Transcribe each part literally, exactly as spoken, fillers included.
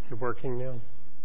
Is it working now?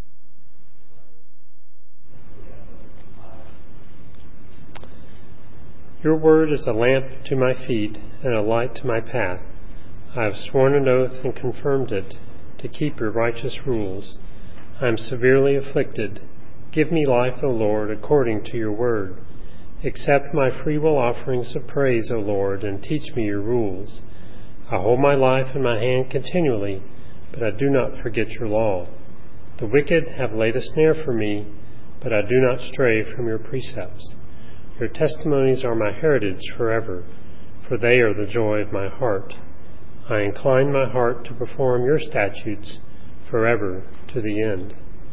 Your word is a lamp to my feet and a light to my path. I have sworn an oath and confirmed it, to keep your righteous rules. I am severely afflicted. Give me life, O Lord, according to your word. Accept my freewill offerings of praise, O Lord, and teach me your rules. I hold my life in my hand continually, but I do not forget your law. The wicked have laid a snare for me, but I do not stray from your precepts. Your testimonies are my heritage forever, for they are the joy of my heart. I incline my heart to perform your statutes forever to the end.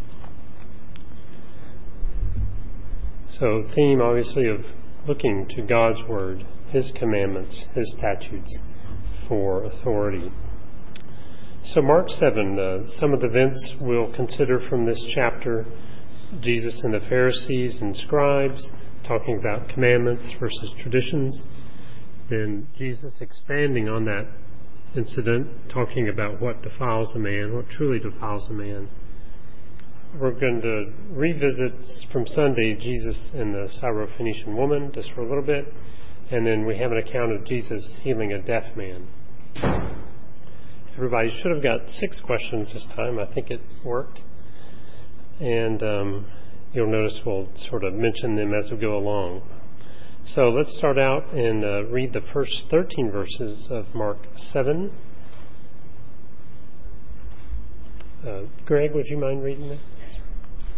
So, theme obviously of looking to God's word, his commandments, his statutes for authority. So Mark seven, uh, some of the events we'll consider from this chapter, Jesus and the Pharisees and scribes, talking about commandments versus traditions. Then Jesus expanding on that incident, talking about what defiles a man, what truly defiles a man. We're going to revisit from Sunday Jesus and the Syrophoenician woman just for a little bit, and then we have an account of Jesus healing a deaf man. Everybody should have got six questions this time. I think it worked. And um, you'll notice we'll sort of mention them as we go along. So let's start out and uh, read the first thirteen verses of Mark seven. Uh, Greg, would you mind reading that? Yes, sir.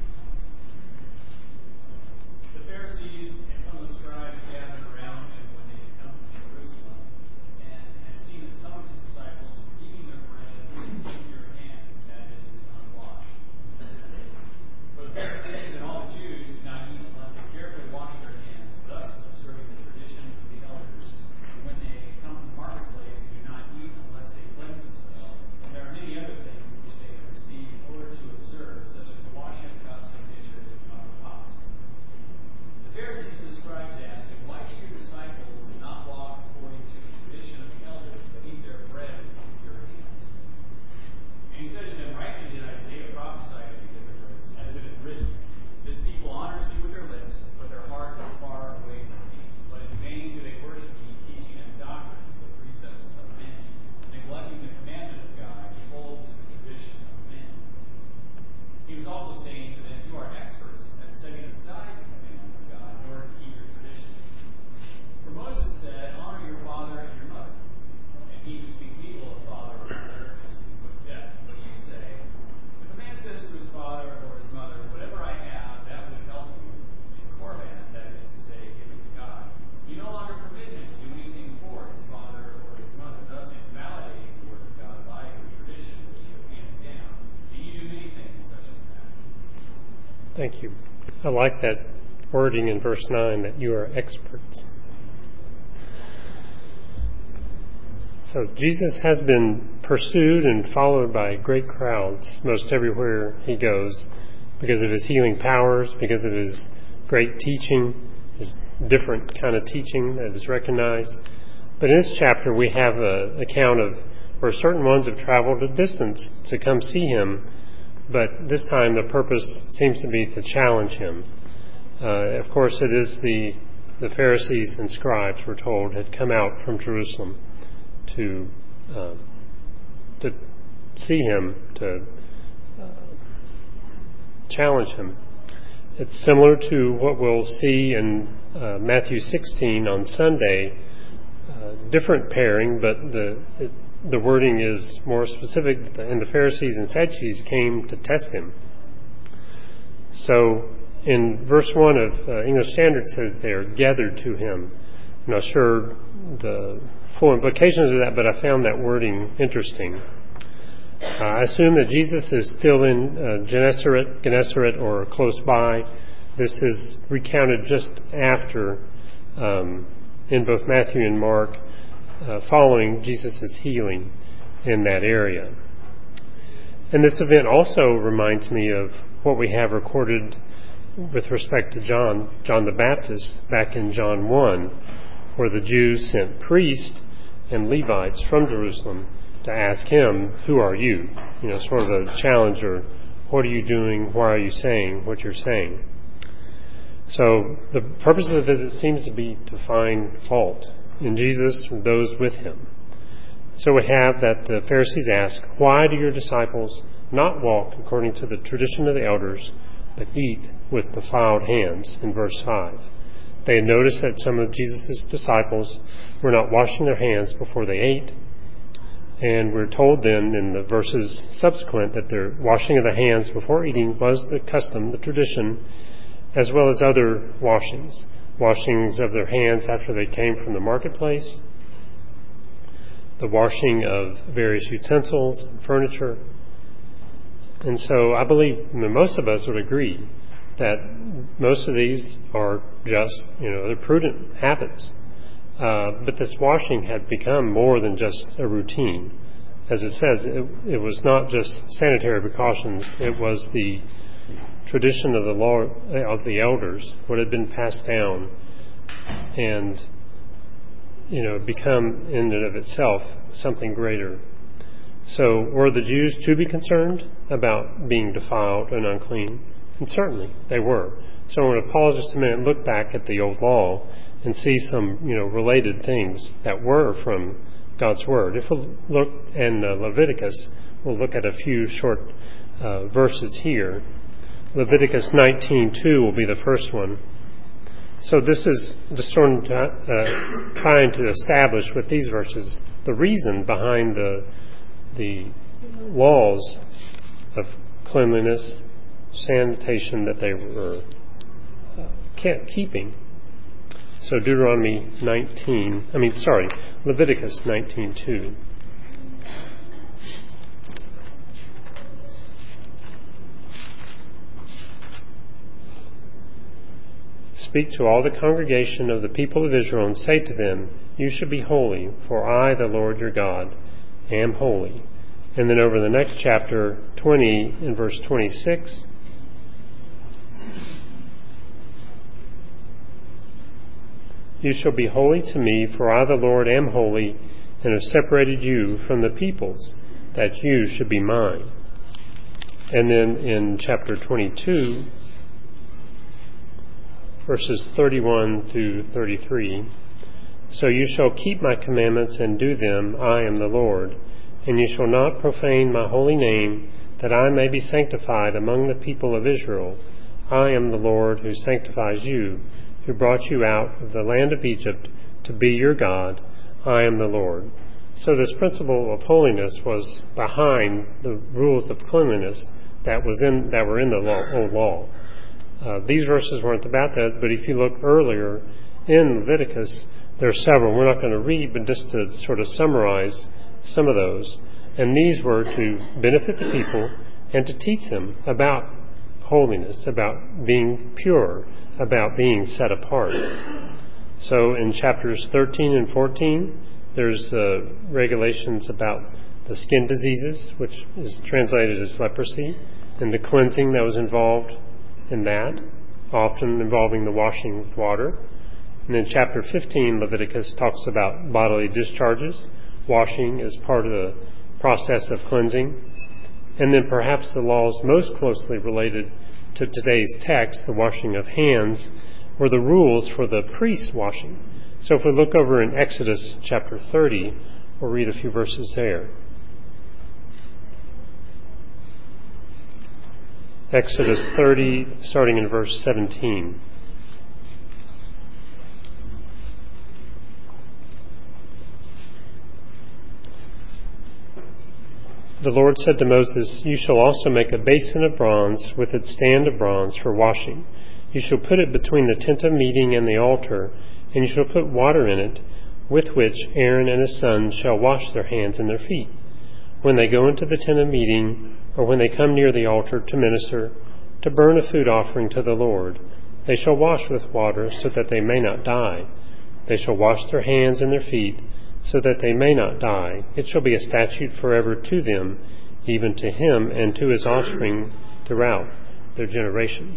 The Pharisees and some of the scribes gathered around him when they had come to Jerusalem, and had seen that some of his disciples were eating their bread with your hands, that is, unwashed. For the Pharisees and all the Jews do not eat unless they carefully wash their hands, thus observing the tradition of the elders. And when they come to the marketplace, they do not eat unless they cleanse themselves. And there are many other things which they have received in order to observe, such as the washing of cups and pitchers and of pots. The Pharisees and the scribes asked him, why do your disciples not walk according to the tradition of the elders, but eat their bread with your hands? And he said to them, rightly did Isaiah prophesy of you hypocrites, as it is written, this people honors me with their lips, but their heart is far away from me. But in vain do they worship me, teaching as doctrines the precepts of men, neglecting the commandment of God, and hold to the tradition of men. He was also saying to them, you are experts at setting aside the commandment of God in order to keep your tradition. For Moses said, honor your father and your mother, and he who speaks evil of father or mother is put to death. But you say, if a man says to his father or his mother, whatever I have, that would help you, is korban, that is to say, given to God. You no longer permit him to do anything for his father or his mother, thus invalidating the word of God by your tradition which you have handed down. And you do many things such as that. Thank you. I like that wording in verse nine, that you are experts. So Jesus has been pursued and followed by great crowds most everywhere he goes because of his healing powers, because of his great teaching, his different kind of teaching that is recognized. But in this chapter we have an account of where certain ones have traveled a distance to come see him, but this time the purpose seems to be to challenge him. Uh, of course, it is the, the Pharisees and scribes, we're told, had come out from Jerusalem to uh, to see him, to uh, challenge him. It's similar to what we'll see in uh, Matthew sixteen on Sunday. Uh, different pairing, but the it, the wording is more specific. And the Pharisees and Sadducees came to test him. So in verse one of uh, English Standard says they are gathered to him. I'm not sure the full implications of that, but I found that wording interesting. Uh, I assume that Jesus is still in uh, Gennesaret, Gennesaret or close by. This is recounted just after, um, in both Matthew and Mark, uh, following Jesus' healing in that area. And this event also reminds me of what we have recorded with respect to John, John the Baptist, back in John one, where the Jews sent priests and Levites from Jerusalem to ask him, who are you? You know, sort of a challenge, or what are you doing? Why are you saying what you're saying? So the purpose of the visit seems to be to find fault in Jesus or those with him. So we have that the Pharisees ask, why do your disciples not walk according to the tradition of the elders, but eat with defiled hands, in verse five. They had noticed that some of Jesus' disciples were not washing their hands before they ate, and we're told then in the verses subsequent that their washing of the hands before eating was the custom, the tradition, as well as other washings. Washings of their hands after they came from the marketplace, the washing of various utensils and furniture. And so I believe I mean, most of us would agree that most of these are just, you know, they're prudent habits. Uh, but this washing had become more than just a routine. As it says, it, it was not just sanitary precautions. It was the tradition of the law of the elders, what had been passed down, and, you know, become in and of itself something greater. So were the Jews to be concerned about being defiled and unclean? And certainly they were. So I want to pause just a minute and look back at the old law and see some, you know, related things that were from God's Word. If we look in uh, Leviticus, we'll look at a few short uh, verses here. Leviticus nineteen two will be the first one. So this is just sort of uh, trying to establish with these verses the reason behind the the laws of cleanliness, sanitation that they were uh, keeping. So Deuteronomy nineteen, I mean, sorry, Leviticus nineteen two. Speak to all the congregation of the people of Israel and say to them, you should be holy, for I, the Lord your God, am holy. And then over the next chapter, twenty, in verse twenty-six, you shall be holy to me, for I, the Lord, am holy, and have separated you from the peoples, that you should be mine. And then in chapter twenty-two, verses thirty-one through thirty-three, so you shall keep my commandments and do them, I am the Lord. And you shall not profane my holy name, that I may be sanctified among the people of Israel. I am the Lord who sanctifies you, who brought you out of the land of Egypt to be your God. I am the Lord. So this principle of holiness was behind the rules of cleanliness that was in that were in the law, old law. Uh, these verses weren't about that, but if you look earlier in Leviticus, there are several. We're not going to read, but just to sort of summarize some of those. And these were to benefit the people and to teach them about holiness, about being pure, about being set apart. So in chapters thirteen and fourteen, there's uh, regulations about the skin diseases, which is translated as leprosy, and the cleansing that was involved in that, often involving the washing with water. And then chapter fifteen, Leviticus, talks about bodily discharges. Washing is part of the process of cleansing. And then perhaps the laws most closely related to today's text, the washing of hands, were the rules for the priest's washing. So if we look over in Exodus chapter thirty, we'll read a few verses there. Exodus thirty, starting in verse seventeen. The Lord said to Moses, you shall also make a basin of bronze with its stand of bronze for washing. You shall put it between the tent of meeting and the altar, and you shall put water in it, with which Aaron and his sons shall wash their hands and their feet. When they go into the tent of meeting, or when they come near the altar to minister, to burn a food offering to the Lord, they shall wash with water so that they may not die. They shall wash their hands and their feet, so that they may not die. It shall be a statute forever to them, even to him and to his offspring throughout their generations.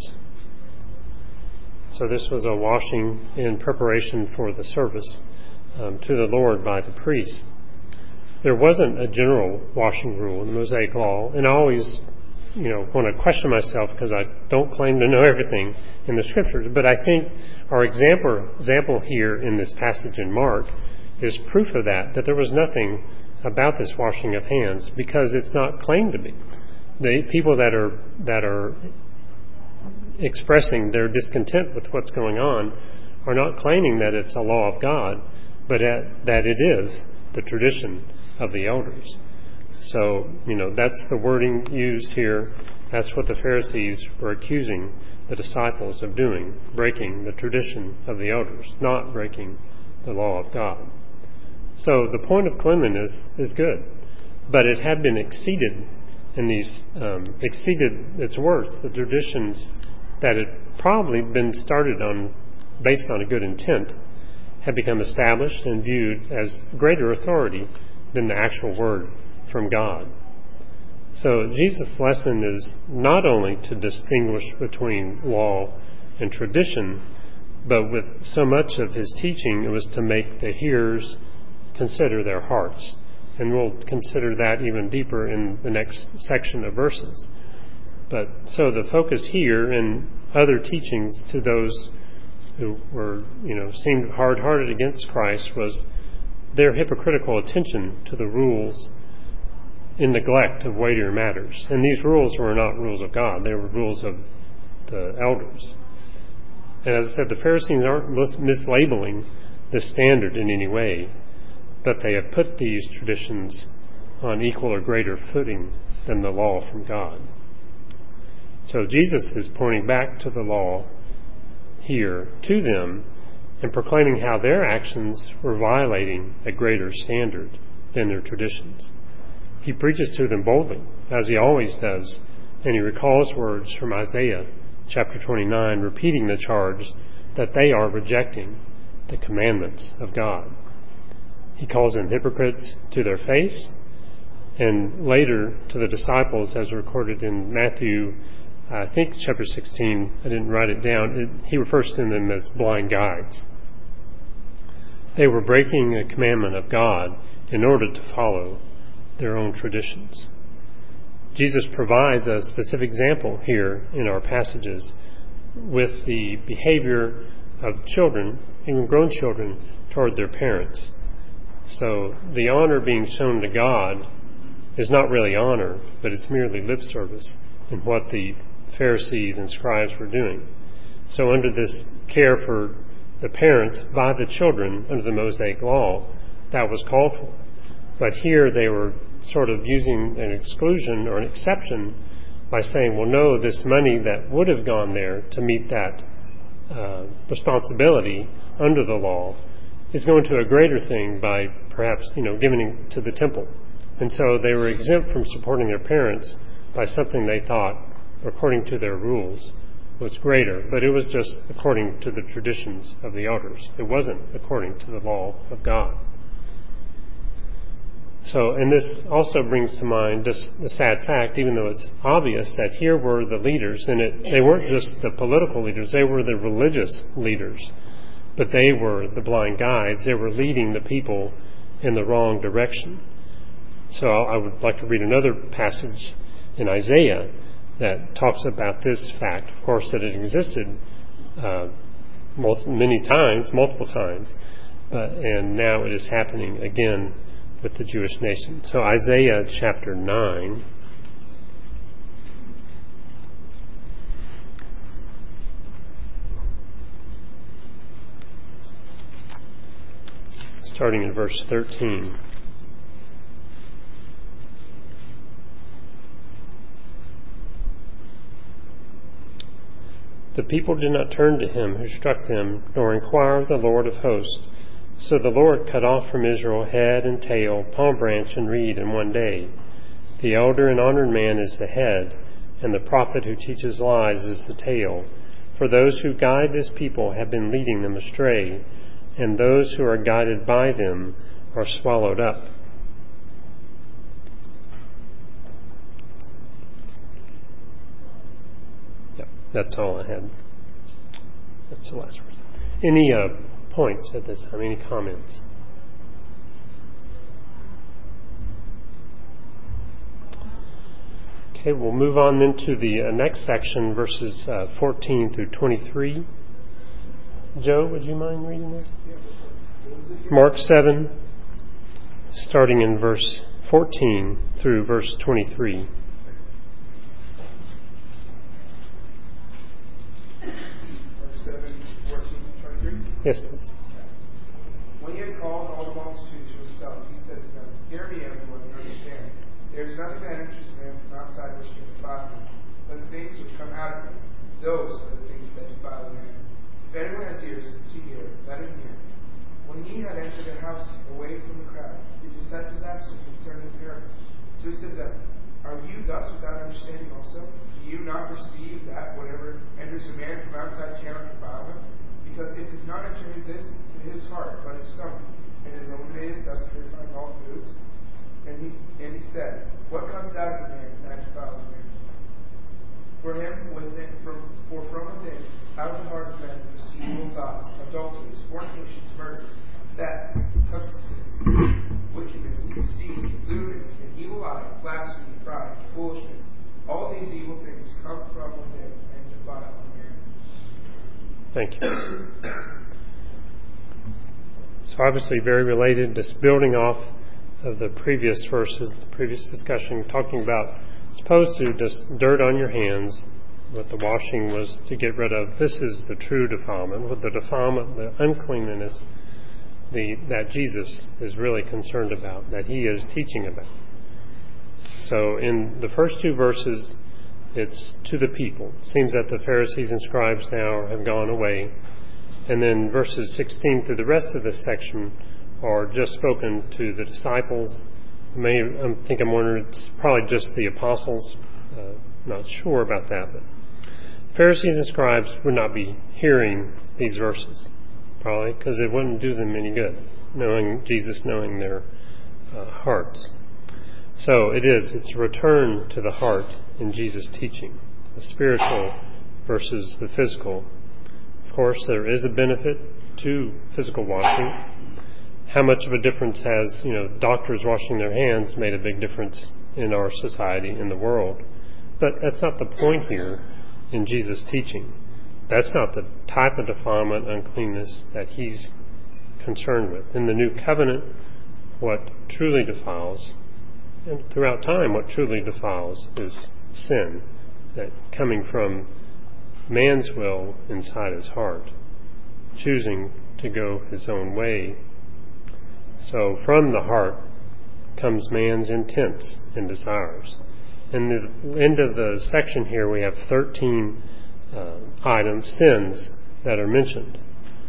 So this was a washing in preparation for the service um, to the Lord by the priest. there wasn't a general washing rule in the Mosaic Law, and I always, you know, want to question myself because I don't claim to know everything in the Scriptures. But I think our example example here in this passage in Mark is proof of that, that there was nothing about this washing of hands because it's not claimed to be. The people that are that are expressing their discontent with what's going on are not claiming that it's a law of God, but that it is the tradition of the elders. So, you know, that's the wording used here. That's what the Pharisees were accusing the disciples of doing, breaking the tradition of the elders, not breaking the law of God. So the point of cleanliness is good, but it had been exceeded in these, um, exceeded its worth, the traditions that had probably been started on, based on a good intent, had become established and viewed as greater authority than the actual word from God. So Jesus' lesson is not only to distinguish between law and tradition, but with so much of his teaching, it was to make the hearers consider their hearts. And we'll consider that even deeper in the next section of verses. But so the focus here and other teachings to those who were, you know, seemed hard-hearted against Christ was their hypocritical attention to the rules in neglect of weightier matters. And these rules were not rules of God. They were rules of the elders. And as I said, the Pharisees aren't mislabeling the standard in any way, but they have put these traditions on equal or greater footing than the law from God. So Jesus is pointing back to the law here to them and proclaiming how their actions were violating a greater standard than their traditions. He preaches to them boldly, as he always does, and he recalls words from Isaiah chapter twenty-nine, repeating the charge that they are rejecting the commandments of God. He calls them hypocrites to their face, and later to the disciples, as recorded in Matthew, I think chapter sixteen, I didn't write it down, it, he refers to them as blind guides. They were breaking a commandment of God in order to follow their own traditions. Jesus provides a specific example here in our passages with the behavior of children, even grown children, toward their parents. So the honor being shown to God is not really honor, but it's merely lip service in what the Pharisees and scribes were doing. So under this care for the parents by the children under the Mosaic Law, that was called for. But here they were sort of using an exclusion or an exception by saying, well, no, this money that would have gone there to meet that uh, responsibility under the law is going to a greater thing by perhaps, you know, giving it to the temple. And so they were exempt from supporting their parents by something they thought, according to their rules, was greater. But it was just according to the traditions of the elders. It wasn't according to the law of God. So, and this also brings to mind just the sad fact, even though it's obvious, that here were the leaders, and it, they weren't just the political leaders, they were the religious leaders. But they were the blind guides. They were leading the people in the wrong direction. So I would like to read another passage in Isaiah that talks about this fact. Of course, that it existed uh, many times, multiple times, but and now it is happening again with the Jewish nation. So Isaiah chapter nine. Starting in verse thirteen. The people did not turn to him who struck them, nor inquire of the Lord of hosts. So the Lord cut off from Israel head and tail, palm branch and reed in one day. The elder and honored man is the head, and the prophet who teaches lies is the tail. For those who guide this people have been leading them astray, and those who are guided by them are swallowed up. Yep, that's all I had. That's the last verse. Any uh, points at this time? Any comments? Okay, we'll move on then to the uh, next section, verses uh, fourteen through twenty-three. Joe, would you mind reading that? Mark seven, starting in verse fourteen through verse twenty-three. Mark seven, fourteen to twenty-three? Yes, please. When he had called all the multitude to himself, he said to them, "Hear me, everyone, and understand. There is nothing that enters a man from outside which can defile him, but the things which come out of him, those are the things that defile a man. If anyone has ears to hear, let him hear." When he had entered a house away from the crowd, his disciples asked him concerning the parable. So he said to them, "Are you thus without understanding also? Do you not perceive that whatever enters a man from outside cannot defile him? Because it does not enter into this in his heart, but his stomach, and is eliminated, thus purifying all foods." And he and he said, "What comes out of a man that defiles a man? For him within, from for from within, out of the heart of men proceed evil thoughts, adulteries, fornications, murders, thefts, covetousness, wickedness, deceit, lewdness, an evil eye, blasphemy, pride, foolishness. All these evil things come from within and defile a man." Thank you. So obviously very related, just building off of the previous verses, the previous discussion, talking about as opposed to just dirt on your hands, what the washing was to get rid of. This is the true defilement, what the defilement, the uncleanness the, that Jesus is really concerned about, that he is teaching about. So in the first two verses, it's to the people. It seems that the Pharisees and scribes now have gone away. And then verses sixteen through the rest of this section are just spoken to the disciples. May, I think I'm wondering, it's probably just the apostles. Uh, not sure about that. But Pharisees and scribes would not be hearing these verses, probably, because it wouldn't do them any good, knowing Jesus, knowing their uh, hearts. So it is, it's a return to the heart in Jesus' teaching, the spiritual versus the physical. Of course, there is a benefit to physical washing. How much of a difference has, you know, doctors washing their hands made a big difference in our society, in the world. But that's not the point here in Jesus' teaching. That's not the type of defilement, uncleanness that he's concerned with. In the new covenant, what truly defiles, and throughout time what truly defiles, is sin, that coming from man's will inside his heart, choosing to go his own way. So from the heart comes man's intents and desires. In the end of the section here, we have thirteen uh, items, sins, that are mentioned.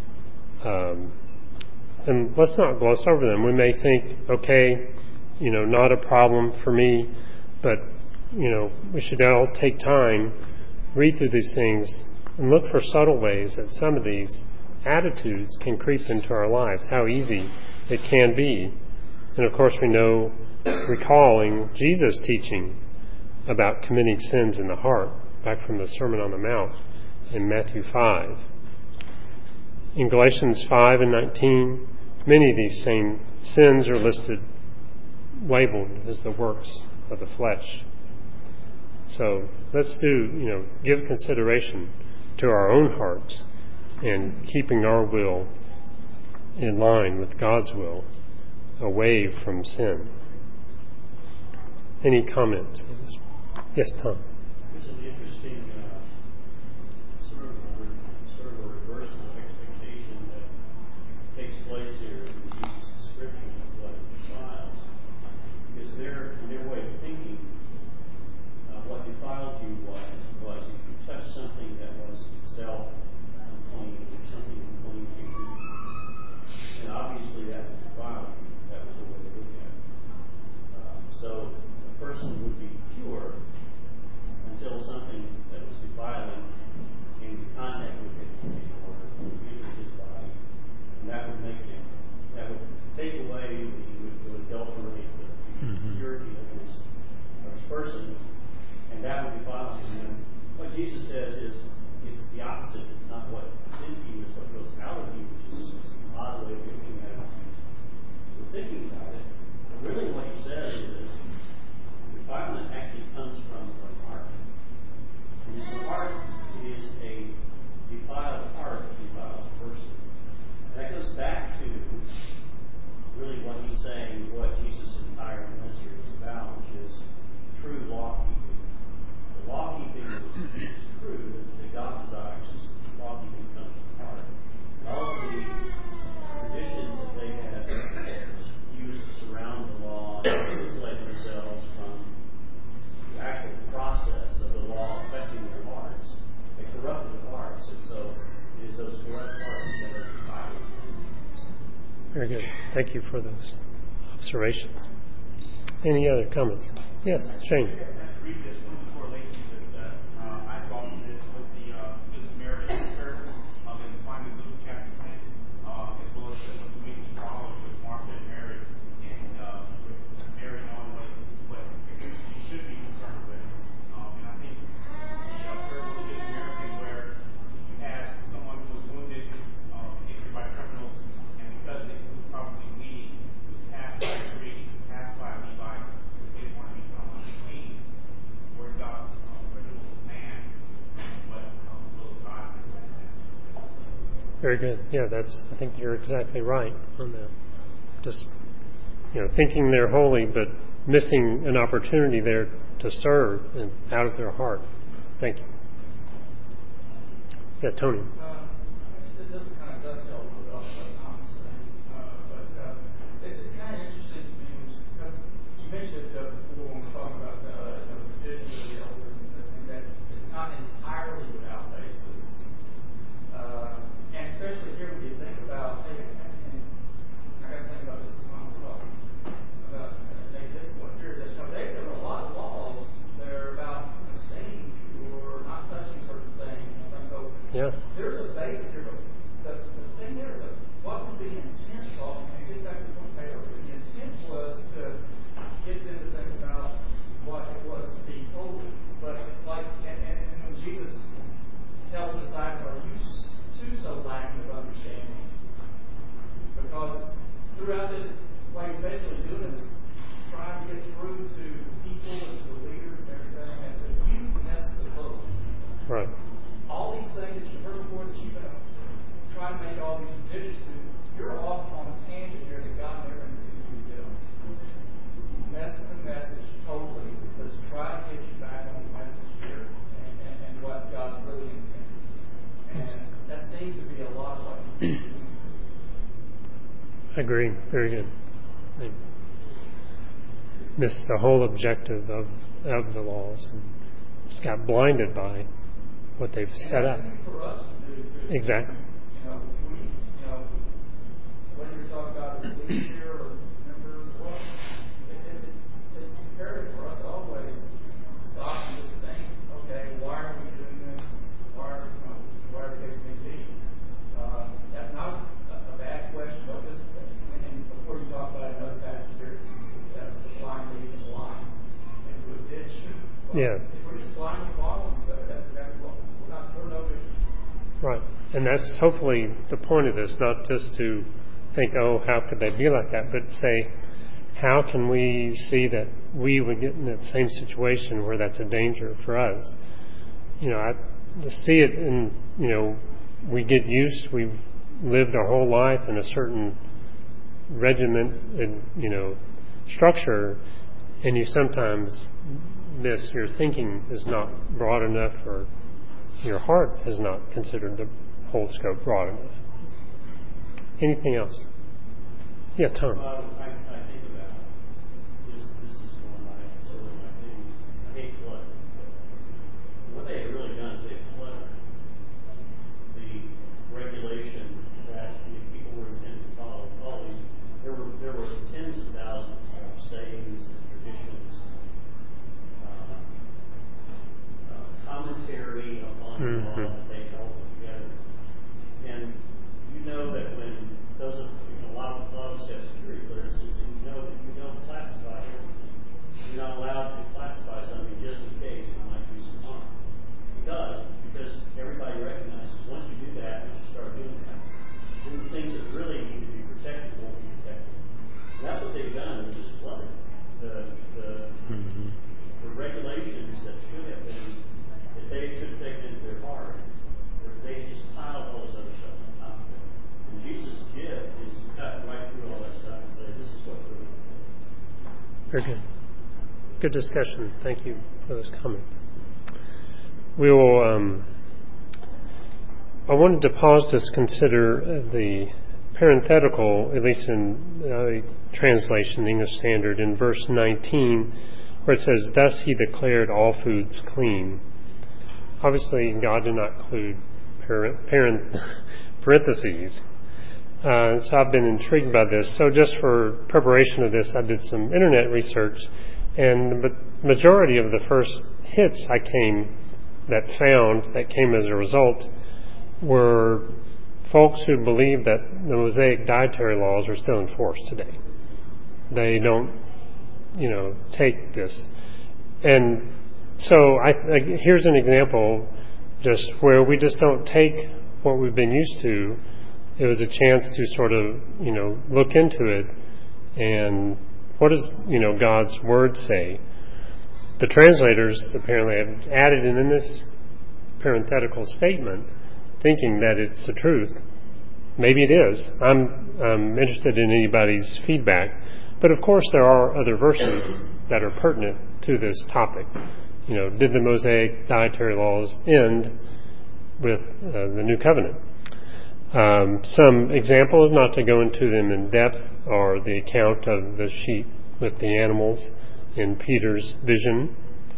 Um, and let's not gloss over them. We may think, okay, you know, not a problem for me, but, you know, we should all take time, read through these things, and look for subtle ways that some of these attitudes can creep into our lives, how easy it can be. And of course we know, recalling Jesus' teaching about committing sins in the heart, back from the Sermon on the Mount in Matthew five. In Galatians five and nineteen, many of these same sins are listed, labeled as the works of the flesh. So let's do, you know, give consideration to our own hearts and keeping our will in line with God's will, away from sin. Any comments? Yes, Tom. This is an interesting uh, sort, of a, sort of a reversal of expectation that takes place here in Jesus' description of what it defiles. Because their, in their way of thinking, uh, what defiled you was, was if you touched something that was itself unclean, or something unclean to you. And obviously that would defile you. That was the way to look at it. Uh, so a person would be pure until something that was defiling came into contact with him or entered his body. And that would make him, that would take away, the, would adulterate the mm-hmm. purity of his, of his person. And that would defile him. And what Jesus says is, it's the opposite. It's not what comes into you, it's what goes out of you, which is an odd way of looking at it. We're thinking about it. But really what he says is, defilement actually comes from what Thank you for those observations. Any other comments? Yes, Shane. Very good. Yeah, that's. I think you're exactly right on that. Just, you know, thinking they're holy, but missing an opportunity there to serve and out of their heart. Thank you. Yeah, Tony. Uh, this is kind of dovetail with what Tom was saying, uh, but uh, it, it's kind of interesting to me because you mentioned it uh, before when we were talking about the, uh, the traditions of the elders and that it's not entirely without basis. Uh, and especially here when you think about, hey, and I got to think about this as well, about uh, make this more serious. You know, they, there were a lot of laws that are about abstaining or not touching certain things. And so Yeah. there's a basis here, but the, the thing there is that what was the intent of, and it gets back to the point made earlier, the intent was to get them to think about what it was to be holy. But it's like, and, and, and when Jesus tells the disciples, are you too so lacking of understanding? Because throughout this, what he's basically doing is trying to get through to people and to the leaders and everything, and says, you messed the boat. Right. All these things that you've heard before that you've been trying to make all these traditions do, you're off on a tangent here that God never intended you to get on. You messed the message totally. Let's try to get you back on the message here and, and, and what God really intended. And that seems to be a lot of what he's doing. I agree. Very good. They missed the whole objective of, of the laws and just got blinded by what they've set up. For us to do, too. Exactly. You know, we, you know, whether you're talking about as leaders here or members or what, it, it, it's, it's imperative for us to always stop and just think, okay, why are we doing this? Why are, you know, whatever the case may be. Uh, that's not a, a bad question, but just, and, and before you talk about another passage here, uh, the blind leading the blind into a ditch. Well, Yeah. If we're just blindly following stuff, that's exactly what we're not, we're no good. Right. And that's hopefully the point of this, not just to think, oh, how could they be like that, but say, how can we see that we would get in that same situation where that's a danger for us? You know, I to see it in, you know, we get used, we've lived our whole life in a certain regiment and, you know, structure, and you sometimes miss, your thinking is not broad enough, or your heart has not considered the whole scope broad enough. Anything else? Yeah, Tom. Well, I, I think about this. This is one of my sort of my things. I hate clutter. What they have really done is they've cluttered the regulation that the people were intended to follow. All these, there were there were tens of thousands of sayings and traditions, uh, uh, commentary upon the law that they held together, and you know that when those are, you know, a lot of a lot of us have security clearances, and you know that you don't classify everything. You're not allowed to classify something just in case it might do some harm. Because because everybody recognizes once you do that, once you start doing that, then the things that really need to be protected won't be protected. And that's what they've done. They've just flooded the the, mm-hmm. the regulations that should have been, that they should have taken into their heart. They just piled all this other stuff on top of it. And Jesus' gift is to cut right through all that stuff and say, this is what we're doing. Very good. Good discussion. Thank you for those comments. We will, um, I wanted to pause to consider the parenthetical, at least in uh, translation, the English Standard, in verse nineteen, where it says, thus he declared all foods clean. Obviously, God did not include parent, parentheses. Uh, so I've been intrigued by this. So just for preparation of this, I did some internet research, and the majority of the first hits I came that found that came as a result were folks who believe that the Mosaic dietary laws are still in force today. They don't, you know, take this. And so I, I, here's an example just where we just don't take what we've been used to. It was a chance to sort of, you know, look into it and what does, you know, God's Word say? The translators apparently have added in this parenthetical statement thinking that it's the truth. Maybe it is. I'm, I'm interested in anybody's feedback. But of course there are other verses that are pertinent to this topic. You know, did the Mosaic dietary laws end with uh, the New Covenant? Um, some examples, not to go into them in depth, are the account of the sheep with the animals in Peter's vision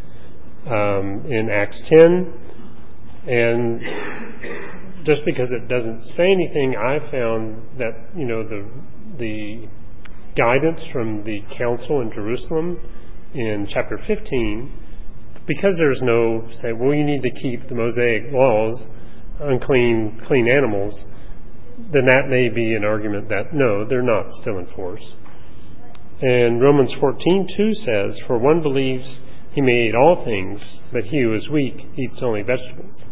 um, in Acts ten. And just because it doesn't say anything, I found that, you know, the the guidance from the council in Jerusalem in chapter fifteen, because there's no say, well, you need to keep the Mosaic laws, unclean, clean animals, then that may be an argument that no, they're not still in force. And Romans fourteen two says, for one believes he may eat all things, but he who is weak eats only vegetables.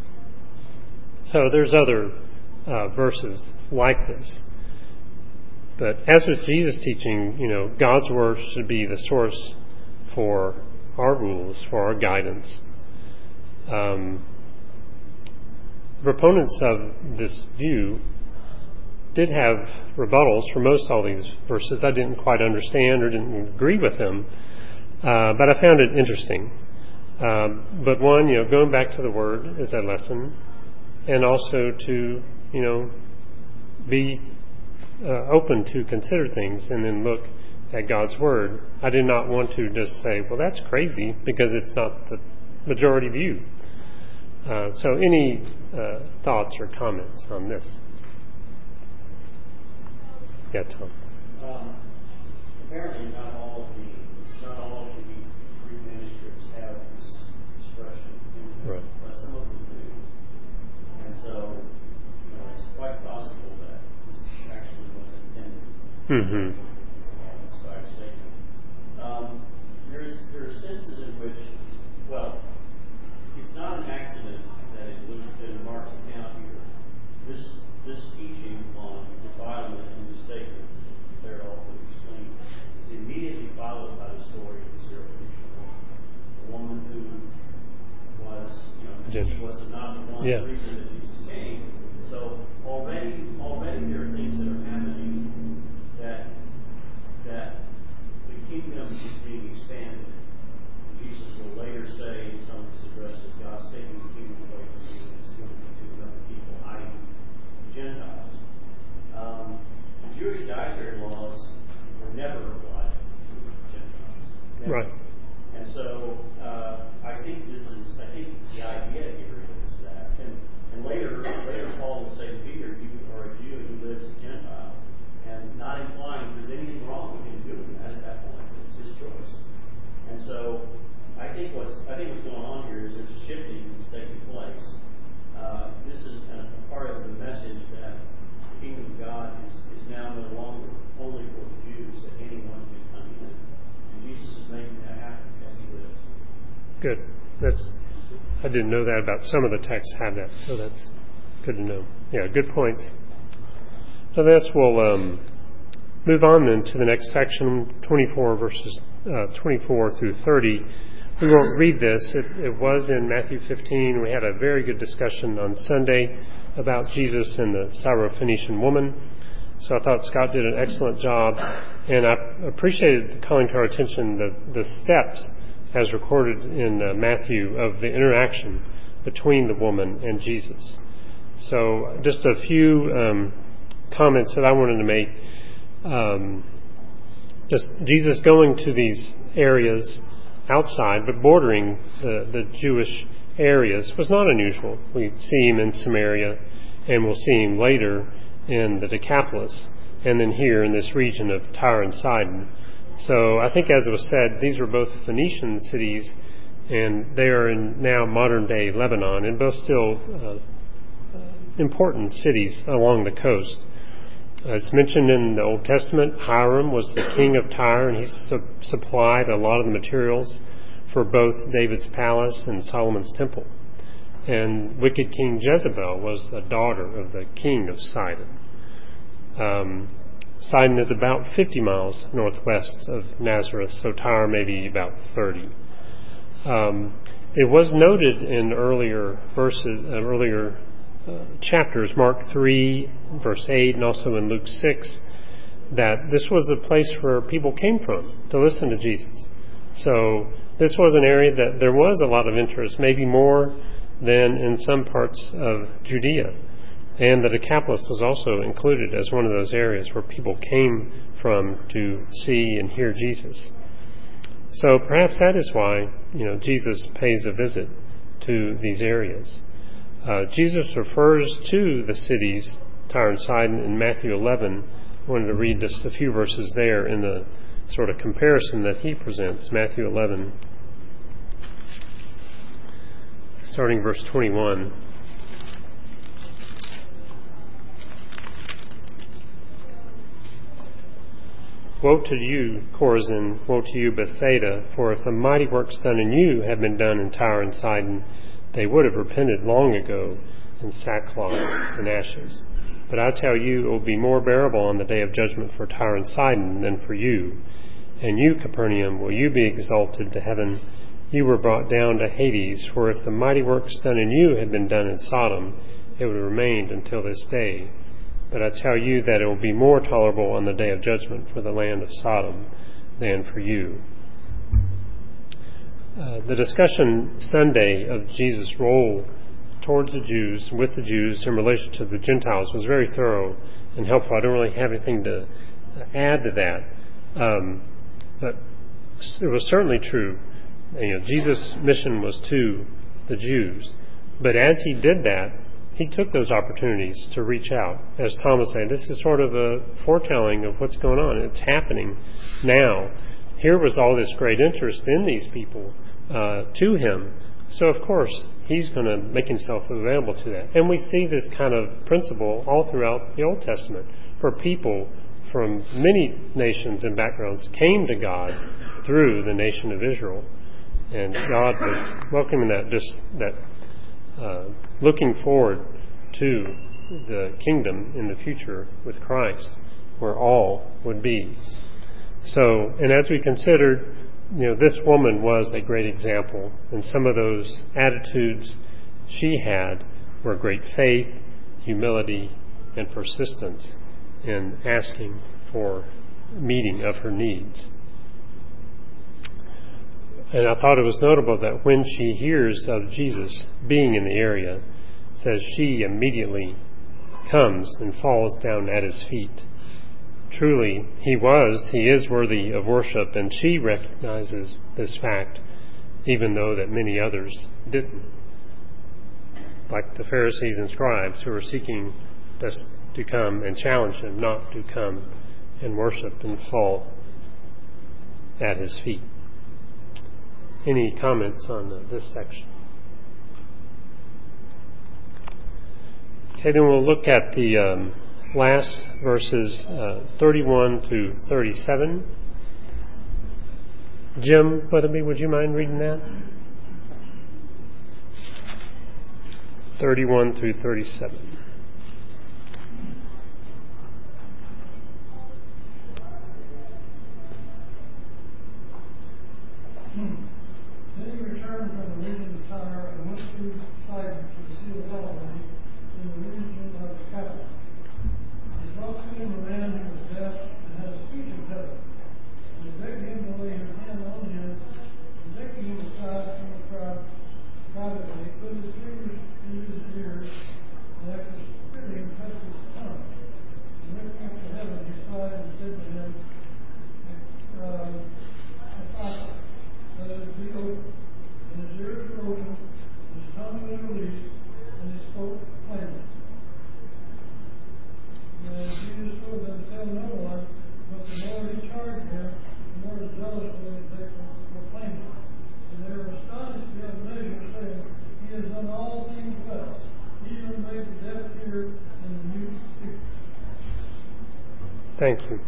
So there's other uh, verses like this. But as with Jesus' teaching, you know, God's Word should be the source for our rules, for our guidance. Um, proponents of this view did have rebuttals for most all these verses. I didn't quite understand or didn't agree with them, uh, but I found it interesting. Um, but one, you know, going back to the Word is a lesson, and also to, you know, be uh, open to consider things and then look at God's Word. I did not want to just say, well, that's crazy, because it's not the majority view. Uh, so any uh, thoughts or comments on this? Yeah, Tom. Um, apparently, not all of the not all of the Greek manuscripts have this expression in them, Right. but some of them do. And so, you know, it's quite possible that this actually was intended. Mm-hmm. Inspired statement. Um, there's there are senses in which, well, it's not an accident that in Luke and Mark's account here, this this teaching on defilement in the statement, declared all things clean, is immediately followed by the story of the Syrophoenician woman, the woman who was, you know, she was not the one yeah. reason that Jesus came. So already, already there are things that are happening that that the kingdom is being expanded. Jesus will later say in some of his addresses, God's taking the kingdom away from you and it's giving it to another people, that is, Gentiles. Um, the Jewish dietary laws were never applied to Gentiles. Never. Right. And so uh, I think this is, I think the idea here is that, and, and later, later Paul will say to Peter, you are a Jew who lives a Gentile, and not implying there's anything wrong with him doing that at that point. It's his choice. And so I think what's I think what's going on here is there's a shifting that's taking place. Uh, this is a, a part of the message that the kingdom of God is, is now no longer only for the Jews, that anyone can come in. And Jesus is making that happen as he lives. Good. That's I didn't know that about some of the texts have that, so that's good to know. Yeah, good points. So this will um, move on then to the next section, twenty-four verses uh, twenty-four through thirty. We won't read this. It, it was in Matthew fifteen. We had a very good discussion on Sunday about Jesus and the Syrophoenician woman. So I thought Scott did an excellent job, and I appreciated calling to our attention the, the steps as recorded in uh, Matthew of the interaction between the woman and Jesus. So just a few um, comments that I wanted to make. Um, just Jesus going to these areas outside, but bordering the, the Jewish areas was not unusual. We see him in Samaria, and we'll see him later in the Decapolis, and then here in this region of Tyre and Sidon. So I think, as it was said, these were both Phoenician cities, and they are in now modern-day Lebanon, and both still uh, important cities along the coast. Uh, it's mentioned in the Old Testament, Hiram was the king of Tyre, and he su- supplied a lot of the materials for both David's palace and Solomon's temple. And wicked King Jezebel was the daughter of the king of Sidon. Um, Sidon is about fifty miles northwest of Nazareth, so Tyre may be about thirty. Um, it was noted in earlier verses, uh, earlier uh, chapters, Mark three, verse eight, and also in Luke six, that this was a place where people came from to listen to Jesus. So this was an area that there was a lot of interest, maybe more than in some parts of Judea. And the Decapolis was also included as one of those areas where people came from to see and hear Jesus. So perhaps that is why, you know, Jesus pays a visit to these areas. Uh, Jesus refers to the cities, Tyre and Sidon, in Matthew eleven. I wanted to read just a few verses there in the sort of comparison that he presents. Matthew eleven, starting verse twenty-one. Woe to you, Chorazin! Woe to you, Bethsaida! For if the mighty works done in you had been done in Tyre and Sidon, they would have repented long ago in sackcloth and ashes. But I tell you, it will be more bearable on the day of judgment for Tyre and Sidon than for you. And you, Capernaum, will you be exalted to heaven? You were brought down to Hades. For if the mighty works done in you had been done in Sodom, it would have remained until this day. But I tell you that it will be more tolerable on the day of judgment for the land of Sodom than for you. Uh, the discussion Sunday of Jesus' role towards the Jews, with the Jews, in relation to the Gentiles was very thorough and helpful. I don't really have anything to add to that. Um, but it was certainly true. You know, Jesus' mission was to the Jews. But as he did that, he took those opportunities to reach out. As Tom was saying, this is sort of a foretelling of what's going on. It's happening now. Here was all this great interest in these people uh, to him. So, of course, he's going to make himself available to that. And we see this kind of principle all throughout the Old Testament, where people from many nations and backgrounds came to God through the nation of Israel. And God was welcoming that, just that uh, looking forward to the kingdom in the future with Christ, where all would be. So, and as we considered, you know, this woman was a great example, and some of those attitudes she had were great faith, humility, and persistence in asking for meeting of her needs. And I thought it was notable that when she hears of Jesus being in the area, it says she immediately comes and falls down at his feet. Truly, he was, he is worthy of worship, and she recognizes this fact, even though that many others didn't. Like the Pharisees and scribes who were seeking just to come and challenge him not to come and worship and fall at his feet. Any comments on uh, this section? Okay, then we'll look at the um, last verses uh, thirty-one through thirty-seven. Jim Weatherby, would you mind reading that? thirty-one through thirty-seven. Then he returned from the region of Tyre and went through Sidon to the Sea of Galilee in the region of the Decapolis. And he brought to him a man who was deaf and had a speech impediment. And he begged him to lay his hand on him, and taking him aside from the crowd privately, put his fingers in his ears, and after Thank you.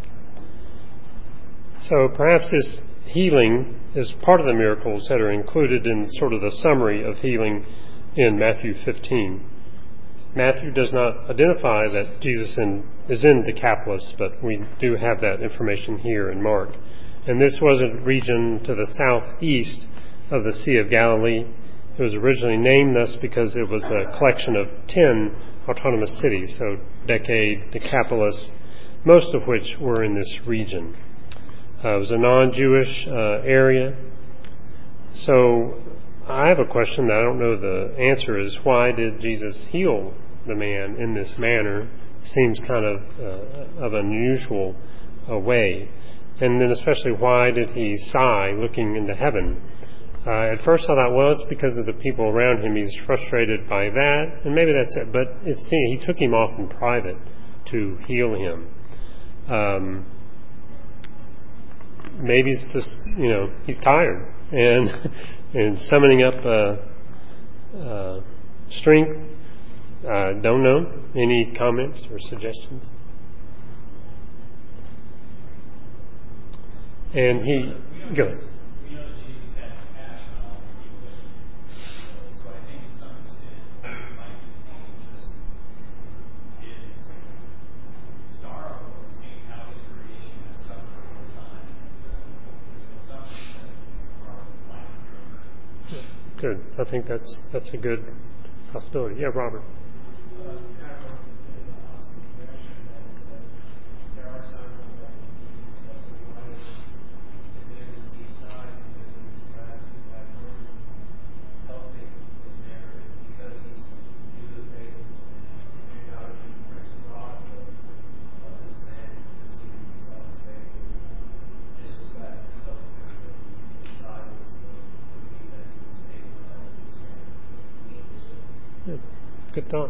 So perhaps this healing is part of the miracles that are included in sort of the summary of healing in Matthew fifteen. Matthew does not identify that Jesus in, is in Decapolis, but we do have that information here in Mark. And this was a region to the southeast of the Sea of Galilee. It was originally named thus because it was a collection of ten autonomous cities, so Decade, Decapolis, most of which were in this region. Uh, it was a non-Jewish uh, area. So I have a question that I don't know the answer is, why did Jesus heal the man in this manner? Seems kind of uh, of an unusual uh, way. And then especially, why did he sigh looking into heaven? Uh, at first I thought, well, it's because of the people around him. He's frustrated by that, and maybe that's it. But it seemed, he took him off in private to heal him. Um, maybe it's just, you know, he's tired and and summoning up uh, uh, strength. Uh, don't know. Any comments or suggestions? And he go. We know that Jesus had compassion on all his people that he healed. So I think to some extent we might be seeing just his sorrow, seeing how his creation has suffered over time. There's been suffering that is part of life on earth. Good. I think that's that's a good possibility. Yeah, Robert. Uh, kind of in the opposite direction, that is that there are signs of that and stuff. So why is there is the sign because of these guys who have been helping this narrative, because he's knew that they was figured out in the grace of God of this man, because he saw his faith. This was God's help him. The sign was would be that he was able to help this man. Yeah. Good thought.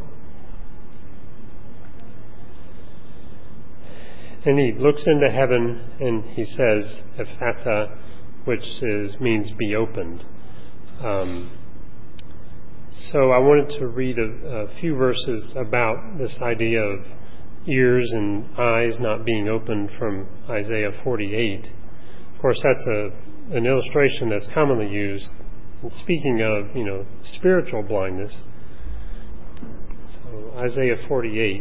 And he looks into heaven and he says, Ephatha, which is means be opened. Um, so I wanted to read a, a few verses about this idea of ears and eyes not being opened from Isaiah forty-eight. Of course, that's a an illustration that's commonly used. And speaking of, you know, spiritual blindness. So Isaiah forty-eight.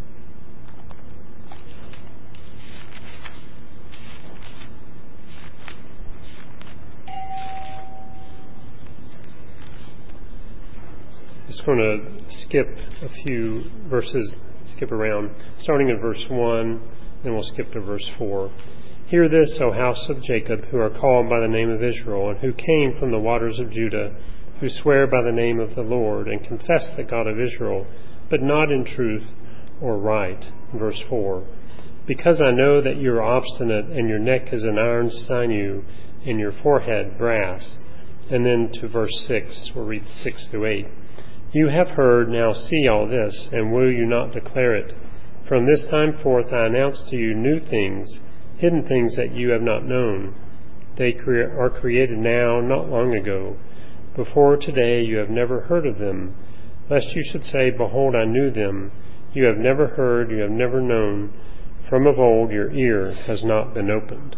Just going to skip a few verses, skip around, starting at verse one, then we'll skip to verse four. Hear this, O house of Jacob, who are called by the name of Israel, and who came from the waters of Judah, who swear by the name of the Lord, and confess the God of Israel, but not in truth or right. Verse four. Because I know that you are obstinate, and your neck is an iron sinew, and your forehead brass. And then to verse six, we'll read six through eight. You have heard, now see all this, and will you not declare it? From this time forth I announce to you new things, hidden things that you have not known. They cre- are created now, not long ago. Before today you have never heard of them, lest you should say, Behold, I knew them. You have never heard, you have never known. From of old your ear has not been opened.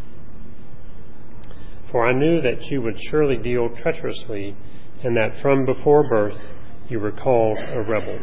For I knew that you would surely deal treacherously, and that from before birth you were called a rebel.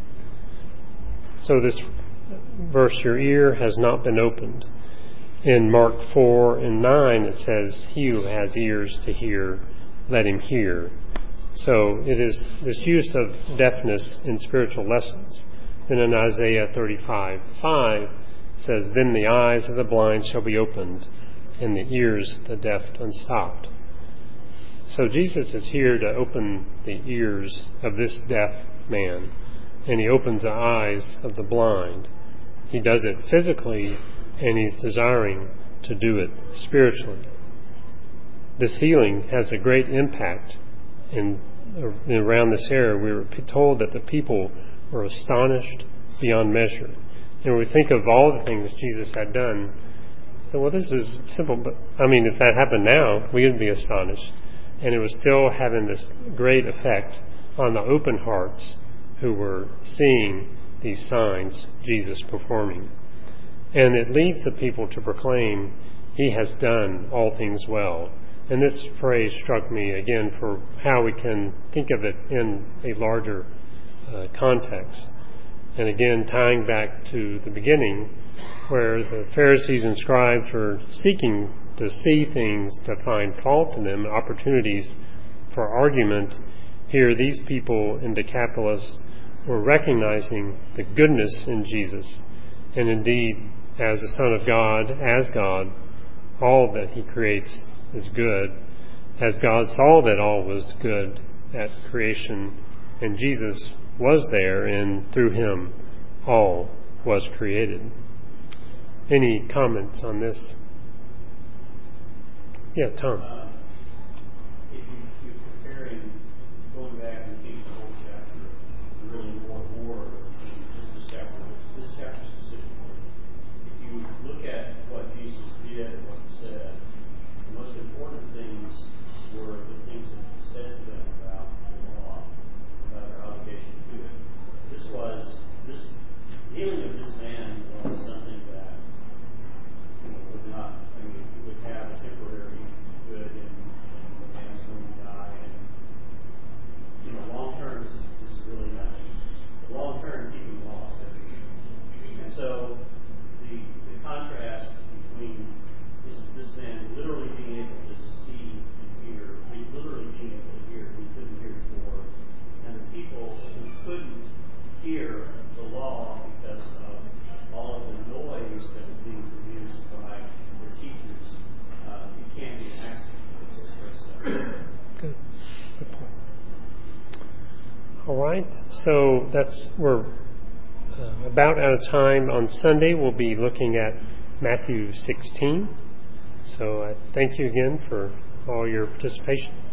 So this verse, your ear has not been opened. In Mark four and nine it says, he who has ears to hear, let him hear. So it is this use of deafness in spiritual lessons. Then in Isaiah thirty-five five says, then the eyes of the blind shall be opened, and the ears of the deaf unstopped. So Jesus is here to open the ears of this deaf man, and he opens the eyes of the blind. He does it physically, and he's desiring to do it spiritually. This healing has a great impact in, in around this area. We were told that the people were astonished beyond measure. And we think of all the things Jesus had done. So, well, this is simple, but I mean, if that happened now, we would be astonished. And it was still having this great effect on the open hearts who were seeing these signs Jesus performing. And it leads the people to proclaim, He has done all things well. And this phrase struck me again for how we can think of it in a larger uh, context. And again, tying back to the beginning, where the Pharisees and scribes were seeking to see things, to find fault in them, opportunities for argument. Here, these people in Decapolis were recognizing the goodness in Jesus. And indeed, as the Son of God, as God, all that He creates is good. As God saw that all was good at creation, and Jesus was there, and through Him all was created. Any comments on this? Yeah, Tom. Uh, if you, you're comparing, going back and looking at the whole chapter, and really more and more, just this chapter, this chapter specifically, if you look at what Jesus did and what He said, the most important things were the things that He said to them about the law, about their obligation to it. This was, this healing of this man was something that, you know, would not, I mean, it would have a temporary good, and, and the man's going to die. And, you know, long term, this, this is really nothing. The long term, keeping the law is everything. And so, the, the contrast between this, this man literally being able to see and hear, literally being able to hear, he couldn't hear before, and the people who couldn't hear the law because of all of the noise that was being produced by their teachers, uh, it can't be an accident. It's a straight stuff. Good. Good point. All right. So that's we're uh, about out of time. On Sunday, we'll be looking at Matthew sixteen. So I thank you again for all your participation.